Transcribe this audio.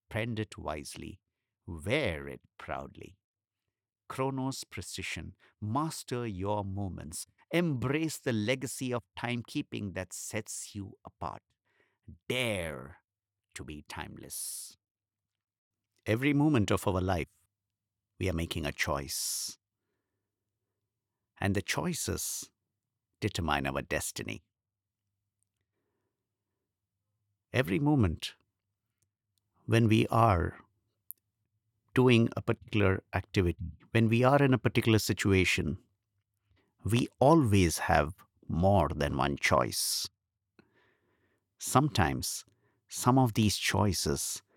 spend it wisely, wear it proudly. Chronos precision, master your moments, embrace the legacy of timekeeping that sets you apart. Dare to be timeless. Every moment of our life, we are making a choice, and the choices determine our destiny. Every moment when we are doing a particular activity, when we are in a particular situation, we always have more than one choice. Sometimes some of these choices